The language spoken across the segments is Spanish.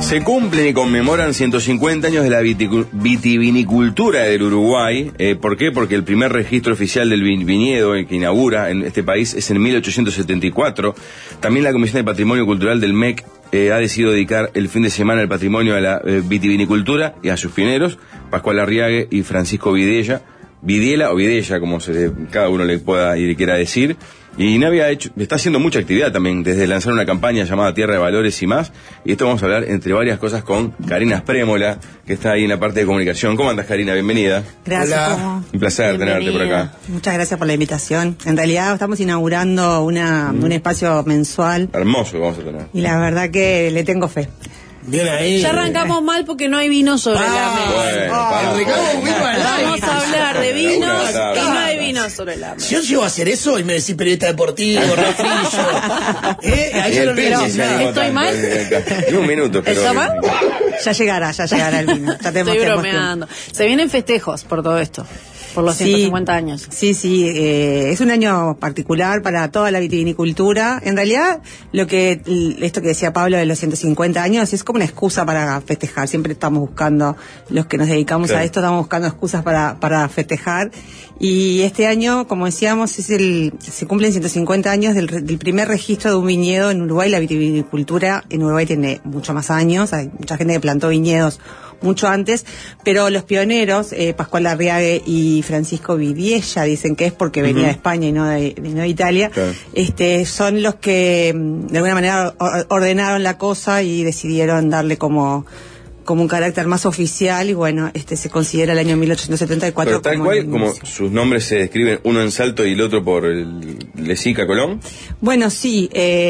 Se cumplen y conmemoran 150 años de la vitivinicultura del Uruguay. ¿Por qué? Porque el primer registro oficial del viñedo que inaugura en este país es en 1874. También la Comisión de Patrimonio Cultural del MEC ha decidido dedicar el fin de semana al patrimonio a la vitivinicultura y a sus pioneros, Pascual Arriague y Francisco Vidiela o Vidella, como cada uno le pueda y le quiera decir. Y Navi está haciendo mucha actividad también, desde lanzar una campaña llamada Tierra de Valores y más. Y esto vamos a hablar, entre varias cosas, con Karina Sprémola, que está ahí en la parte de comunicación. ¿Cómo andas, Karina? Bienvenida. Gracias. Un placer tenerte por acá. Muchas gracias por la invitación. En realidad estamos inaugurando un espacio mensual. Hermoso que vamos a tener. Y la verdad que le tengo fe. Bien ahí. Ya arrancamos mal porque no hay vino sobre la mesa. Vamos a hablar de vinos y no hay vino sobre la mesa. Si yo llego a hacer eso y me decís periodista deportivo, refrillo, ahí ya no ¿Estoy mal? Un minuto, pero... ¿Está mal? Ya llegará el vino. Estoy bromeando. Se vienen festejos por todo esto. Por los 150 años. Sí, es un año particular para toda la vitivinicultura. En realidad, esto que decía Pablo de los 150 años es como una excusa para festejar. Siempre estamos buscando, los que nos dedicamos a esto, estamos buscando excusas para festejar. Y este año, como decíamos, se cumplen 150 años del primer registro de un viñedo en Uruguay. La vitivinicultura en Uruguay tiene mucho más años. Hay mucha gente que plantó viñedos mucho antes, pero los pioneros, Pascual Arriague y Francisco Vidiella, dicen que es porque venía de España y no de Italia, son los que de alguna manera ordenaron la cosa y decidieron darle como un carácter más oficial, y bueno, se considera el año 1874. Pero tal cual, como sus nombres se describen, uno en Salto y el otro por el Lezica Colón. Bueno, sí,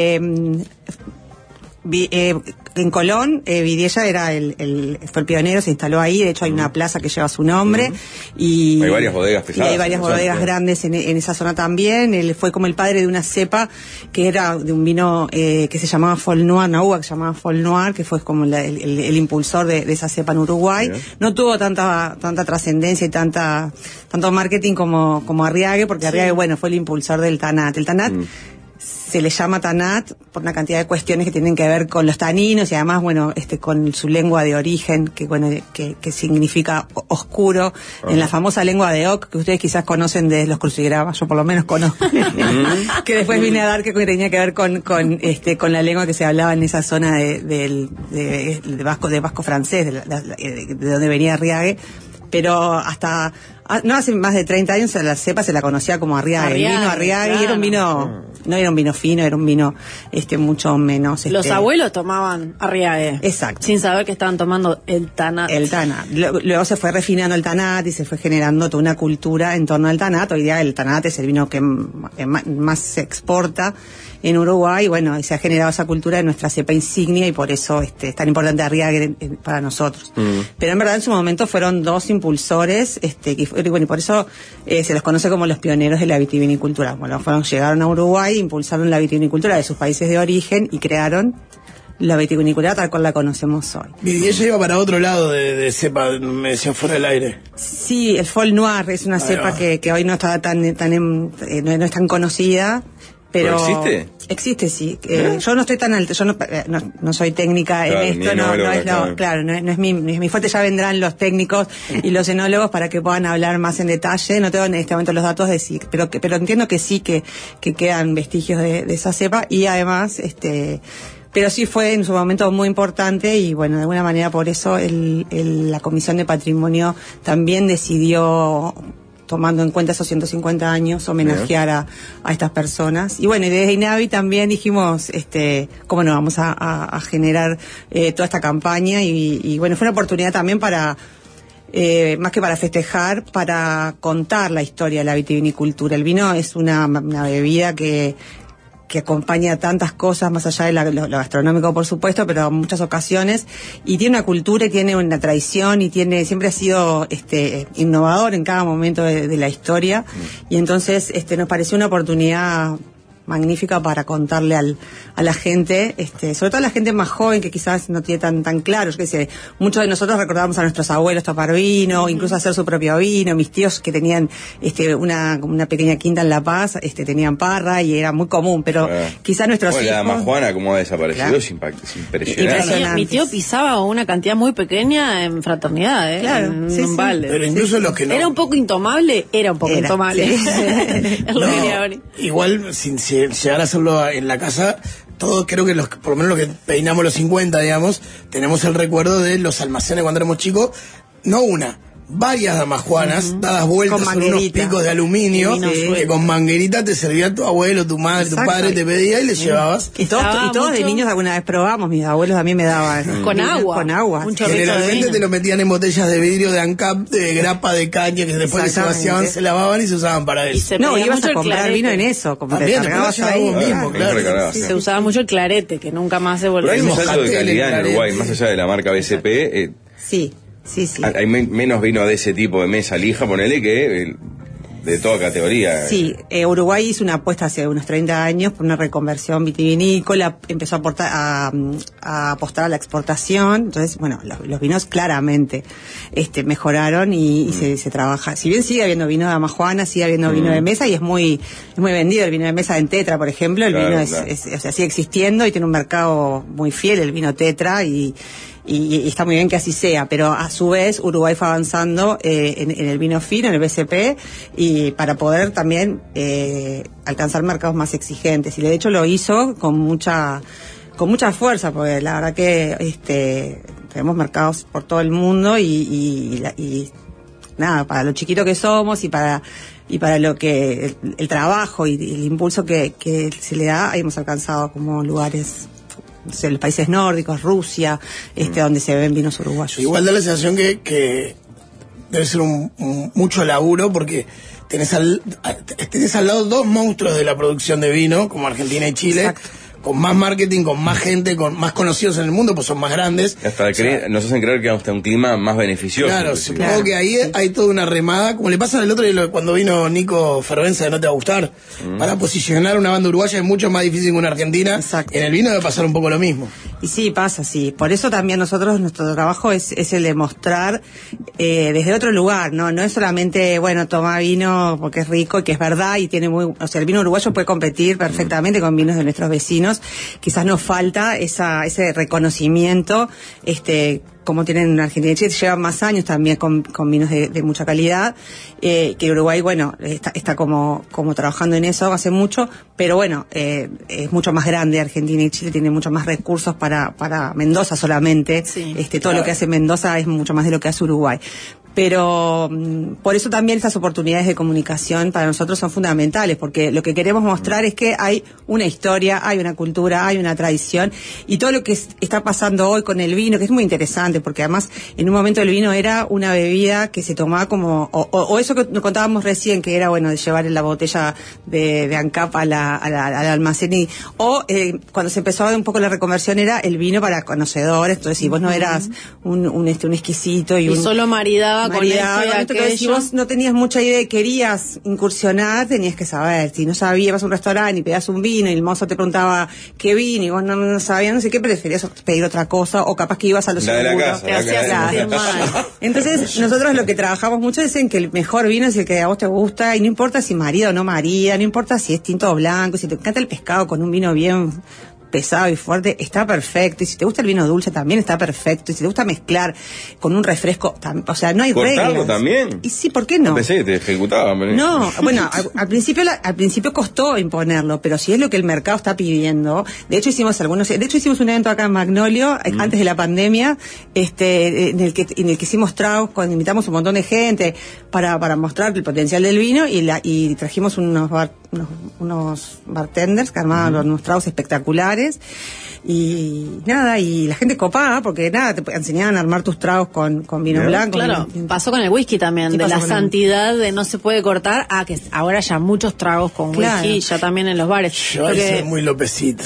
en Colón, Vidiella fue el pionero, se instaló ahí. De hecho hay una plaza que lleva su nombre. Y hay varias bodegas pesadas. Y hay varias bodegas grandes en esa zona también. Él fue como el padre de una cepa que era de un vino que se llamaba Folle Noir, una uva que se llamaba Folle Noir, que fue como el impulsor de esa cepa en Uruguay. Bien. No tuvo tanta trascendencia y tanto marketing como Arriague, porque Arriague, bueno, fue el impulsor del Tanat. El Tanat se le llama Tanat por una cantidad de cuestiones que tienen que ver con los taninos y además, bueno, con su lengua de origen, que significa oscuro, en la famosa lengua de Oc, que ustedes quizás conocen de los crucigramas, yo por lo menos conozco, que después vine a dar que tenía que ver con la lengua que se hablaba en esa zona de vasco francés, de donde venía Arriague. Pero no hace más de 30 años la cepa se la conocía como Arriague. El vino Arriague, claro. Y era un vino, no era un vino fino, era un vino mucho menos. Los abuelos tomaban Arriague. Exacto. Sin saber que estaban tomando el Tanat. El Tanat. Luego se fue refinando el Tanat y se fue generando toda una cultura en torno al Tanat. Hoy día el Tanat es el vino que más se exporta en Uruguay. Bueno, y se ha generado esa cultura de nuestra cepa insignia y por eso es tan importante Arriague para nosotros. Pero en verdad en su momento fueron dos impulsores, y por eso se los conoce como los pioneros de la vitivinicultura. Bueno, llegaron a Uruguay, impulsaron la vitivinicultura de sus países de origen y crearon la vitivinicultura tal cual la conocemos hoy. Y ella iba para otro lado de cepa, me decía fuera del aire. Sí, el Folle Noir es una cepa que hoy no está no es tan conocida. Pero ¿existe? Existe, sí. Yo no estoy tan alto, yo no soy técnica en esto, no es mi fuerte. Ya vendrán los técnicos y los enólogos para que puedan hablar más en detalle. No tengo en este momento los datos de sí, pero entiendo que sí que quedan vestigios de esa cepa y además pero sí fue en su momento muy importante y bueno, de alguna manera por eso la Comisión de Patrimonio también decidió, tomando en cuenta esos 150 años, homenajear a estas personas. Y bueno, y desde INAVI también dijimos, cómo no, vamos a generar toda esta campaña y bueno, fue una oportunidad también para, más que para festejar, para contar la historia de la vitivinicultura. El vino es una bebida que acompaña tantas cosas, más allá de lo gastronómico, por supuesto, pero en muchas ocasiones, y tiene una cultura y tiene una tradición y siempre ha sido innovador en cada momento de la historia, y entonces nos pareció una oportunidad magnífica para contarle a la gente, sobre todo a la gente más joven que quizás no tiene tan claro. Yo qué sé, muchos de nosotros recordábamos a nuestros abuelos tomar vino, incluso hacer su propio vino. Mis tíos que tenían una pequeña quinta en La Paz, tenían parra y era muy común, pero quizás nuestros hijos... La dama Juana, como ha desaparecido, claro. Es impresionante. Mi tío pisaba una cantidad muy pequeña en fraternidad, claro, en un balde. Pero incluso los que no... Era un poco intomable, intomable. Sí. Igual, sin llegar a hacerlo en la casa, todos creo que por lo menos los que peinamos los 50, digamos, tenemos el recuerdo de los almacenes cuando éramos chicos, no una, varias damas juanas dadas vueltas con unos picos de aluminio que con manguerita te servía tu abuelo, tu madre, tu padre, te pedía y le llevabas. Y todos de niños alguna vez probamos, mis abuelos a mí me daban con agua. Generalmente te lo metían en botellas de vidrio de ANCAP, de grapa de caña, que después se vaciaban, se lavaban y se usaban para eso. No, ibas a comprar vino en eso, como también, te cargabas ahí mismo, claro. Se usaba mucho el clarete, que nunca más se volvió. Pero hay un salto de calidad en Uruguay, más allá de la marca BCP. Sí. Hay menos vino de ese tipo de mesa lija, ponele, que de toda categoría. Sí, Uruguay hizo una apuesta hace unos 30 años por una reconversión vitivinícola, empezó a apostar a la exportación. Entonces, bueno, los vinos claramente mejoraron y se trabaja. Si bien sigue habiendo vino de Dama Juana, sigue habiendo vino de mesa y es muy vendido el vino de mesa en Tetra, por ejemplo. El vino sigue existiendo y tiene un mercado muy fiel, el vino Tetra, y está muy bien que así sea, pero a su vez Uruguay fue avanzando en el vino fino, en el BCP, y para poder también alcanzar mercados más exigentes, y de hecho lo hizo con mucha fuerza, porque la verdad que tenemos mercados por todo el mundo y nada, para lo chiquito que somos y para lo que el trabajo y el impulso que se le da, hemos alcanzado como lugares, los países nórdicos, Rusia, donde se ven vinos uruguayos. Igual da la sensación que debe ser mucho laburo, porque tenés al lado dos monstruos de la producción de vino, como Argentina y Chile. Exacto. Con más marketing, con más gente, con más conocidos en el mundo, pues son más grandes. Hasta nos hacen creer que hasta un clima más beneficioso. Claro, supongo que ahí hay toda una remada, como le pasa al otro cuando vino Nico Fervenza de No Te Va a Gustar. Para posicionar una banda uruguaya es mucho más difícil que una argentina. Exacto. En el vino debe pasar un poco lo mismo. Y sí, pasa, sí. Por eso también nuestro trabajo es el de mostrar desde otro lugar, ¿no? No es solamente, toma vino porque es rico y que es verdad y tiene el vino uruguayo puede competir perfectamente con vinos de nuestros vecinos. Quizás nos falta ese reconocimiento, como tienen en Argentina y Chile, llevan más años también con vinos de mucha calidad, que Uruguay, está como trabajando en eso hace mucho, pero es mucho más grande. Argentina y Chile tienen mucho más recursos para Mendoza solamente. Sí. Todo lo que hace Mendoza es mucho más de lo que hace Uruguay. Pero por eso también estas oportunidades de comunicación para nosotros son fundamentales, porque lo que queremos mostrar es que hay una historia, hay una cultura, hay una tradición, y todo lo que está pasando hoy con el vino, que es muy interesante, porque además en un momento el vino era una bebida que se tomaba como, o eso que nos contábamos recién, que era de llevar en la botella de ANCAP al almacén, cuando se empezó a dar un poco la reconversión era el vino para conocedores. Entonces si vos no eras un exquisito y solo maridaba con esto y aquello. Si vos no tenías mucha idea y querías incursionar, tenías que saber. Si no sabías, vas a un restaurante y pedías un vino y el mozo te preguntaba qué vino y vos no sabías, no sé qué, preferías pedir otra cosa, o capaz que ibas a los seguros, te hacías sentir mal. Entonces nosotros lo que trabajamos mucho es en que el mejor vino es el que a vos te gusta, y no importa si marida o no marida, no importa si es tinto o blanco, si te encanta el pescado con un vino bien pesado y fuerte, está perfecto. Y si te gusta el vino dulce también está perfecto. Y si te gusta mezclar con un refresco, no hay reglas. ¿Cortarlo también? Y sí, ¿por qué no? Pensé que te ejecutaban. Pero... No, al principio costó imponerlo, pero si es lo que el mercado está pidiendo. De hecho hicimos un evento acá en Magnolio antes de la pandemia, en el que hicimos tragos, invitamos un montón de gente para mostrar el potencial del vino, y trajimos unos bartenders que armaban unos tragos espectaculares. nada, y la gente copada, porque nada, te enseñaban a armar tus tragos con vino blanco. Claro, pasó con el whisky también, de la santidad de no se puede cortar a que ahora ya muchos tragos con whisky, ya también en los bares. Yo soy muy Lopecito.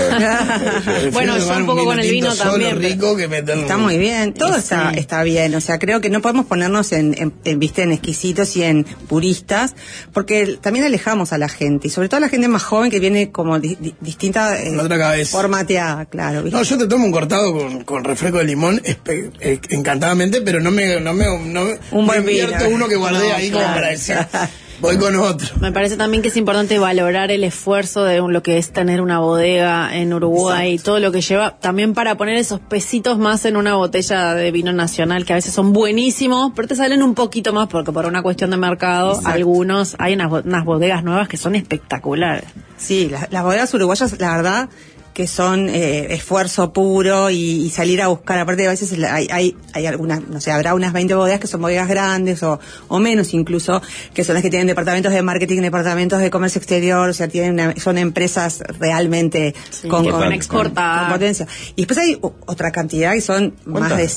Bueno, yo un poco con el vino también. Rico que está muy bien, todo está bien, o sea, creo que no podemos ponernos en exquisitos y en puristas, porque también alejamos a la gente, y sobre todo a la gente más joven que viene como distinta formateada, claro. ¿viste? No, yo te tomo un cortado con refresco de limón encantadamente, pero no me invierto uno que guardé ahí como para decir... Voy con otro. Me parece también que es importante valorar el esfuerzo de lo que es tener una bodega en Uruguay. Exacto. Y todo lo que lleva, también para poner esos pesitos más en una botella de vino nacional, que a veces son buenísimos, pero te salen un poquito más, porque por una cuestión de mercado, algunos, hay unas bodegas nuevas que son espectaculares. Sí, las bodegas uruguayas, la verdad, que son esfuerzo puro y salir a buscar. Aparte, a veces hay algunas, no sé, habrá unas 20 bodegas que son bodegas grandes o menos incluso, que son las que tienen departamentos de marketing, departamentos de comercio exterior, o sea, son empresas realmente con potencia. Y después hay otra cantidad que son más de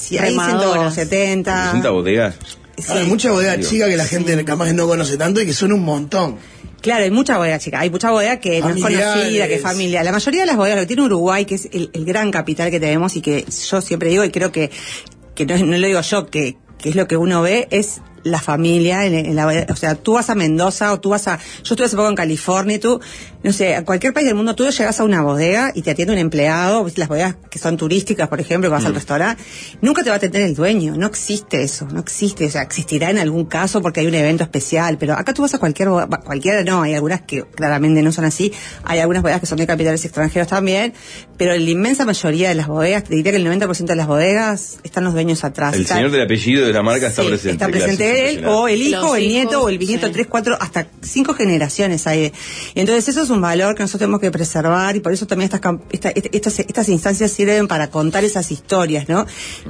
170. 60 bodegas. Sí. Hay mucha bodega chica que la gente capaz no conoce tanto y que son un montón. Claro, hay mucha bodega chica, hay mucha bodega que no es conocida, que es familiar. La mayoría de las bodegas, lo que tiene Uruguay, que es el gran capital que tenemos y que yo siempre digo, y creo que no lo digo yo, que es lo que uno ve, es la familia en la bodega. O sea, tú vas a Mendoza o yo estuve hace poco en California, tú, no sé, a cualquier país del mundo, tú llegas a una bodega y te atiende un empleado, ¿viste? Las bodegas que son turísticas, por ejemplo, que vas al restaurante, nunca te va a atender el dueño, no existe eso, no existe, o sea, existirá en algún caso porque hay un evento especial, pero acá tú vas a cualquiera no, hay algunas que claramente no son así, hay algunas bodegas que son de capitales extranjeros también, pero en la inmensa mayoría de las bodegas, te diría que el 90% de las bodegas están los dueños atrás. El señor del apellido de la marca está presente. Está presente él, o el hijo, o el nieto, o el bisnieto, 3, 4, hasta 5 generaciones hay. Y entonces eso es un valor que nosotros tenemos que preservar, y por eso también estas instancias sirven para contar esas historias, ¿no?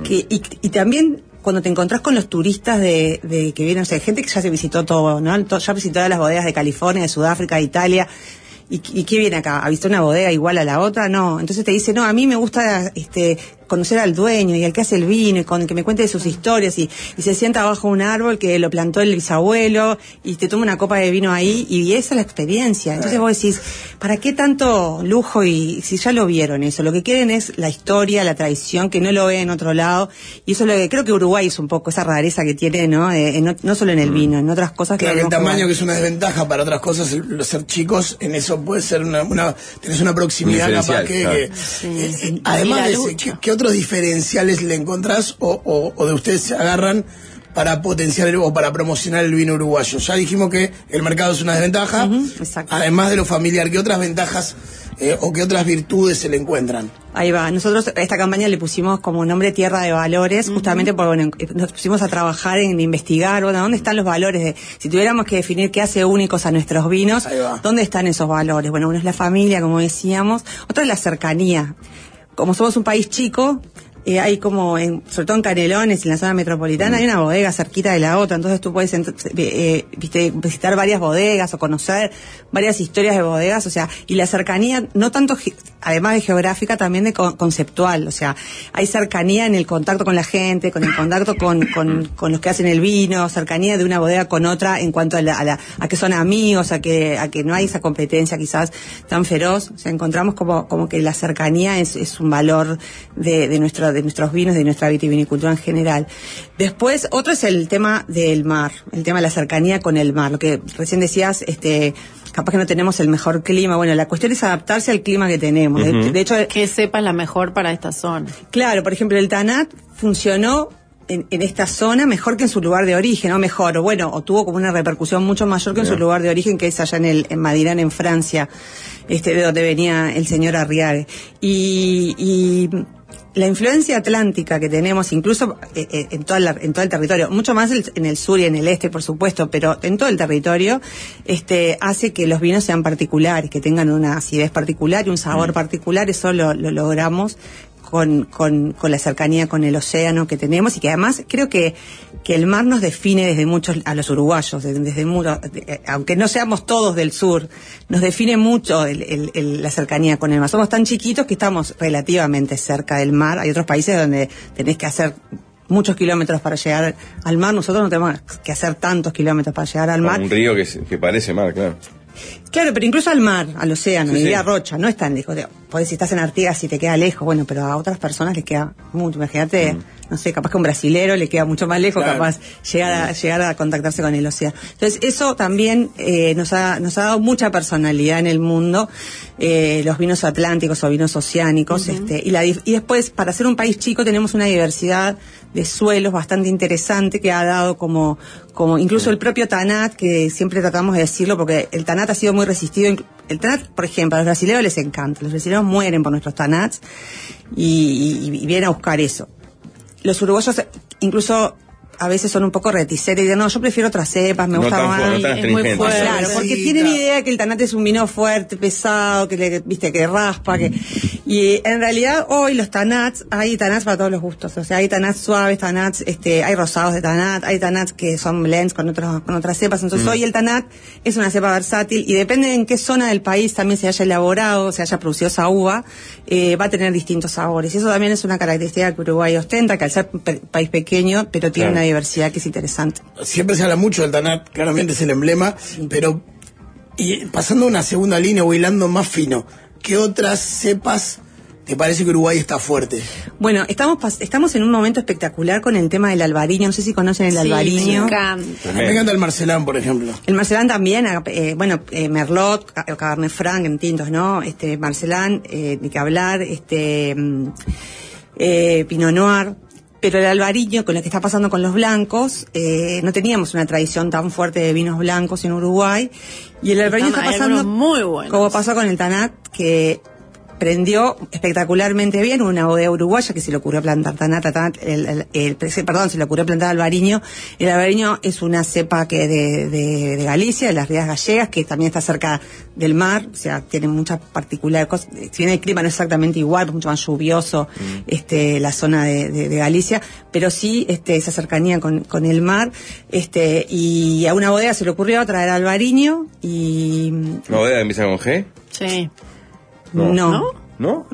Y también cuando te encontrás con los turistas de que vienen, o sea, gente que ya se visitó todo, ¿no? Ya visitó todas las bodegas de California, de Sudáfrica, de Italia. ¿Y qué viene acá? ¿Ha visto una bodega igual a la otra? No. Entonces te dice, no, a mí me gusta conocer al dueño y al que hace el vino y que me cuente de sus historias y se sienta bajo un árbol que lo plantó el bisabuelo y te toma una copa de vino ahí y esa es la experiencia. Entonces vos decís, ¿para qué tanto lujo? Y si ya lo vieron eso, lo que quieren es la historia, la tradición, que no lo ven en otro lado, y eso es lo que creo que Uruguay es un poco esa rareza que tiene, ¿no? No solo en el vino, en otras cosas. Claro, que el tamaño que es una desventaja para otras cosas, ser chicos, en eso puede ser tenés una proximidad capaz que además de ¿qué otros diferenciales le encontrás o de ustedes se agarran para potenciar o para promocionar el vino uruguayo? Ya dijimos que el mercado es una desventaja, además de lo familiar, ¿qué otras ventajas o qué otras virtudes se le encuentran? Ahí va, nosotros a esta campaña le pusimos como nombre Tierra de Valores, justamente porque nos pusimos a trabajar en investigar, ¿dónde están los valores? Si tuviéramos que definir qué hace únicos a nuestros vinos, ¿dónde están esos valores? Bueno, uno es la familia, como decíamos, otro es la cercanía. Como somos un país chico, hay como, sobre todo en Canelones, en la zona metropolitana, hay una bodega cerquita de la otra, entonces tú puedes visitar varias bodegas o conocer varias historias de bodegas, o sea, y la cercanía, no tanto, además de geográfica, también de conceptual, o sea, hay cercanía en el contacto con la gente, con el contacto con los que hacen el vino, cercanía de una bodega con otra en cuanto a que son amigos, a que no hay esa competencia quizás tan feroz, o sea, encontramos como que la cercanía es un valor de nuestros vinos, de nuestra vitivinicultura en general. Después, otro es el tema del mar, el tema de la cercanía con el mar, lo que recién decías, capaz que no tenemos el mejor clima. Bueno, la cuestión es adaptarse al clima que tenemos. De hecho, que sepas la mejor para esta zona. Claro, por ejemplo, el Tanat funcionó en esta zona mejor que en su lugar de origen, o mejor, o tuvo como una repercusión mucho mayor que en su lugar de origen, que es allá en Madirán, en Francia, de donde venía el señor Arriague. Y la influencia atlántica que tenemos, incluso en todo el territorio, mucho más en el sur y en el este, por supuesto, pero en todo el territorio, hace que los vinos sean particulares, que tengan una acidez particular y un sabor particular. Eso lo logramos la cercanía con el océano que tenemos, y que además creo que el mar nos define desde muchos a los uruguayos, aunque no seamos todos del sur, nos define mucho la cercanía con el mar. Somos tan chiquitos que estamos relativamente cerca del mar. Hay otros países donde tenés que hacer muchos kilómetros para llegar al mar. Nosotros no tenemos que hacer tantos kilómetros para llegar al mar. Un río que parece mar, claro. Claro, pero incluso al mar, al océano, y a Rocha, no es tan lejos. Podés, si estás en Artigas, si te queda lejos, bueno, pero a otras personas les queda mucho. Imagínate, no sé, capaz que a un brasilero le queda mucho más lejos, claro, capaz llegar a contactarse con el océano. Entonces, eso también nos ha dado mucha personalidad en el mundo, los vinos atlánticos o vinos oceánicos, y después, para ser un país chico, tenemos una diversidad de suelos bastante interesante que ha dado como incluso el propio Tanat, que siempre tratamos de decirlo porque el Tanat ha sido muy resistido. El Tanat, por ejemplo, a los brasileños les encanta. Los brasileños mueren por nuestros Tanats y vienen a buscar eso. Los uruguayos incluso a veces son un poco reticentes y dicen, no, yo prefiero otras cepas, me gusta más. Es muy fuerte. Claro, porque tienen idea que el Tanat es un vino fuerte, pesado, que raspa, y en realidad hoy los Tanats, hay Tanats para todos los gustos. O sea, hay Tanats suaves, Tanats, hay rosados de Tanat, hay Tanats que son blends con otras cepas. Entonces hoy el Tanat es una cepa versátil y depende en qué zona del país también se haya elaborado, se haya producido esa uva, va a tener distintos sabores. Y eso también es una característica que Uruguay ostenta, que al ser país pequeño, pero tiene una diversidad que es interesante. Siempre se habla mucho del Tanat, claramente es el emblema, pero y pasando a una segunda línea o hilando más fino, ¿qué otras cepas te parece que Uruguay está fuerte? Bueno, estamos en un momento espectacular con el tema del albariño. No sé si conocen el albariño. Me encanta. Me encanta el Marcelán, por ejemplo. El Marcelán también, Merlot, Cabernet Franc en tintos, ¿no? Marcelán, ni que hablar, Pinot Noir. Pero el albariño, con lo que está pasando con los blancos, no teníamos una tradición tan fuerte de vinos blancos en Uruguay. Y el albariño está pasando muy buenos, como pasó con el Tanat, que prendió espectacularmente bien. Una bodega uruguaya que se le ocurrió plantar se le ocurrió plantar albariño. El albariño es una cepa que de Galicia, de las Rías Gallegas, que también está cerca del mar, o sea, tiene muchas particulares cosas. Si bien el clima no es exactamente igual, mucho más lluvioso, la zona de Galicia, pero sí, esa cercanía con el mar, y a una bodega se le ocurrió traer albariño y... ¿Una bodega que empieza con G? Sí. No.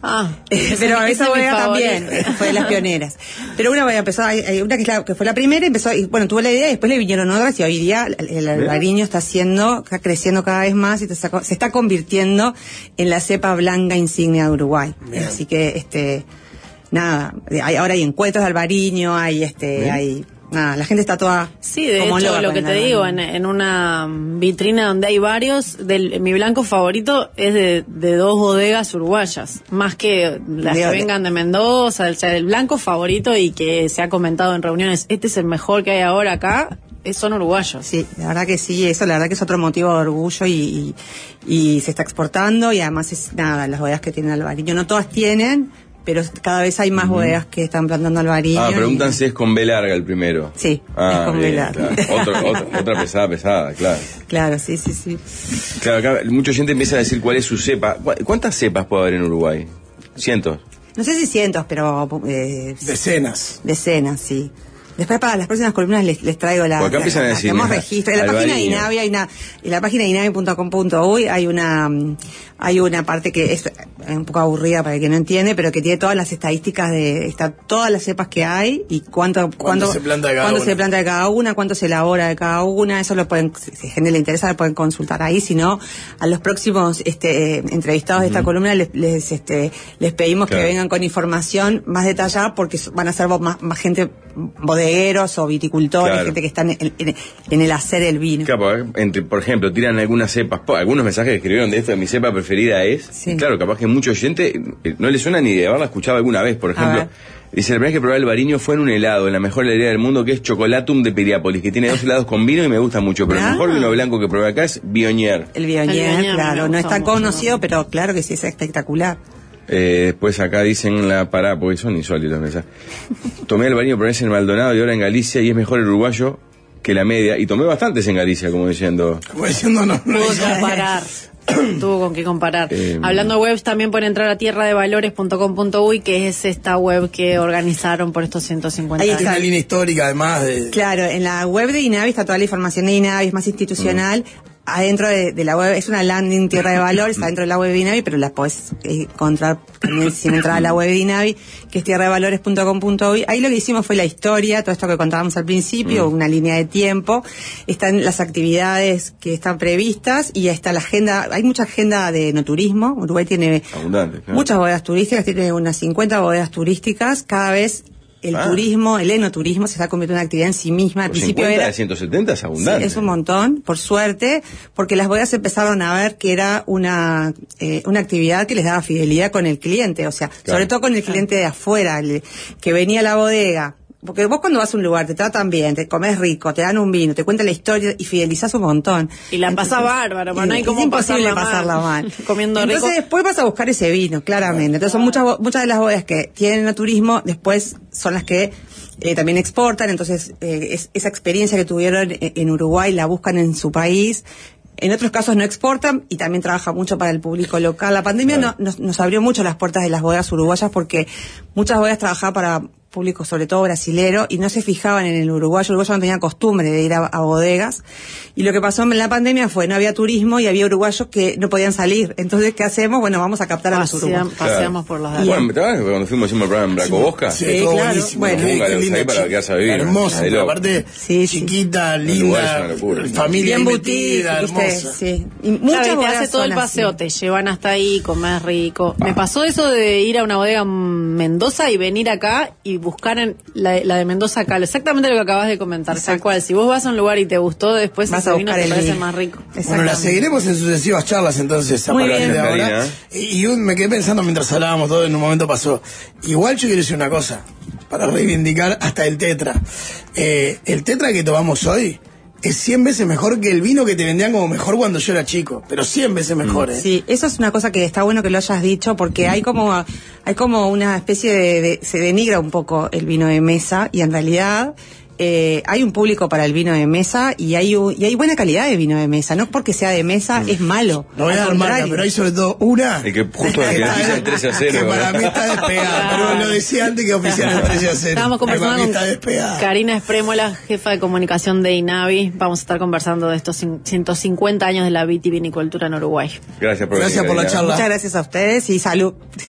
Pero esa bodega también fue de las pioneras. Pero una bodega empezó, hay una que fue la primera, empezó, y bueno, tuvo la idea, y después le vinieron otras, y hoy día el albariño está creciendo cada vez más y se está convirtiendo en la cepa blanca insignia de Uruguay. Bien. Así que, ahora hay encuentros de albariño, hay... la gente está toda... Sí, de hecho, lo que te digo, en una vitrina donde hay varios, mi blanco favorito es de 2 bodegas uruguayas, más que las que vengan de Mendoza. O sea, el blanco favorito y que se ha comentado en reuniones, este es el mejor que hay ahora acá, son uruguayos. Sí, la verdad que sí, eso la verdad que es otro motivo de orgullo y se está exportando, y además las bodegas que tienen albariño, no todas tienen, pero cada vez hay más bodegas que están plantando albariño. Preguntan si es con B larga el primero. Sí, es con B larga. Claro. Otra pesada, claro. Claro, sí. Claro, acá mucha gente empieza a decir cuál es su cepa. ¿Cuántas cepas puede haber en Uruguay? ¿Cientos? No sé si cientos, pero... Decenas, sí. Después para las próximas columnas les traigo acá empiezan a decir, tenemos registro. En la página de INAVI en la página de inavi.com.uy hay una parte que es un poco aburrida para el que no entiende, pero que tiene todas las estadísticas todas las cepas que hay y cuánto se planta de cada una, cuánto se elabora de cada una. Eso lo pueden, si a gente le interesa, lo pueden consultar ahí. Si no, a los próximos entrevistados de esta columna les pedimos que vengan con información más detallada, porque van a ser más gente, bodegueros o viticultores, gente que están en el hacer el vino. Claro, por ejemplo, tiran algunas cepas, algunos mensajes que escribieron de esto, mi cepa preferida es, y claro, capaz que mucha gente no le suena ni de haberla escuchado alguna vez. Por ejemplo, dice, la primera vez que probé el albariño fue en un helado, en la mejor heladería del mundo, que es Chocolatum de Piriápolis, que tiene 2 helados con vino y me gusta mucho, pero el mejor vino blanco que probé acá es Viognier. El Viognier, claro, no está conocido, pero claro que sí, es espectacular. Después acá dicen porque son insólitos mensajes. Tomé el albariño por vez en Maldonado y ahora en Galicia, y es mejor el uruguayo que la media, y tomé bastantes en Galicia, como diciendo... Como diciendo no. Tuvo que comparar. Tuvo con qué comparar. Hablando de webs, también pueden entrar a tierradevalores.com.uy, que es esta web que organizaron por estos 150 años. Hay una línea histórica, además de... Claro, en la web de INAVI está toda la información de INAVI, es más institucional. Adentro de la web, es una landing Tierra de Valores, adentro de la web de INAVI, pero la podés encontrar también sin entrar a la web de INAVI, que es tierradevalores.com.uy. Ahí lo que hicimos fue la historia, todo esto que contábamos al principio, una línea de tiempo, están las actividades que están previstas y está la agenda, hay mucha agenda de enoturismo. Uruguay tiene abundante, claro, muchas bodegas turísticas, tiene unas 50 bodegas turísticas, cada vez el turismo, el enoturismo se está convirtiendo en una actividad en sí misma. Al principio 50 era, de 170 es abundante. Sí, es un montón, por suerte, porque las bodegas empezaron a ver que era una actividad que les daba fidelidad con el cliente, o sea, claro, sobre todo con el cliente de afuera, que venía a la bodega. Porque vos cuando vas a un lugar te tratan bien, te comes rico, te dan un vino, te cuentan la historia y fidelizás un montón. Y la pasás bárbaro, pero no hay como es imposible pasarla mal. Comiendo rico. Entonces después vas a buscar ese vino, claramente. Entonces son muchas de las bodegas que tienen turismo, después son las que también exportan, entonces esa experiencia que tuvieron en Uruguay la buscan en su país. En otros casos no exportan y también trabaja mucho para el público local. La pandemia nos abrió mucho las puertas de las bodegas uruguayas porque muchas bodegas trabajaban para público, sobre todo brasilero, y no se fijaban en el uruguayo. El uruguayo no tenía costumbre de ir a bodegas. Y lo que pasó en la pandemia fue, no había turismo y había uruguayos que no podían salir. Entonces, ¿qué hacemos? Bueno, vamos a captar a los uruguayos. Paseamos por los datos. Bueno, ¿te acuerdas cuando fuimos a un programa en Braco Bosca? Sí, claro. Bueno, qué linda, para quedarse a vivir. Hermosa, pero aparte chiquita, linda, familia embutida, hermosa. Sí. Y muchas te hace todo el paseo, así. Te llevan hasta ahí, comes rico. Me pasó eso de ir a una bodega en Mendoza y venir acá y buscar en la de Mendoza acá, exactamente lo que acabas de comentar, tal cual. Si vos vas a un lugar y te gustó, después vas ese vino te parece más rico. Bueno, la seguiremos en sucesivas charlas entonces a partir de ahora. Y me quedé pensando mientras hablábamos todo, en un momento pasó. Igual yo quiero decir una cosa, para reivindicar hasta el tetra. El tetra que tomamos hoy es 100 veces mejor que el vino que te vendían como mejor cuando yo era chico, pero 100 veces mejor, ¿eh? Sí, eso es una cosa que está bueno que lo hayas dicho, porque hay como una especie de se denigra un poco el vino de mesa, y en realidad hay un público para el vino de mesa y hay buena calidad de vino de mesa. No porque sea de mesa es malo. No voy a dar marca, pero hay sobre todo una que justo la que dice el 13-0. Que para mí está despegada. Pero lo decía antes que oficial el 13-0. Estábamos conversando con Karina Esprémola, jefa de comunicación de INAVI. Vamos a estar conversando de estos 150 años de la vitivinicultura en Uruguay. Gracias por la charla. Muchas gracias a ustedes y salud.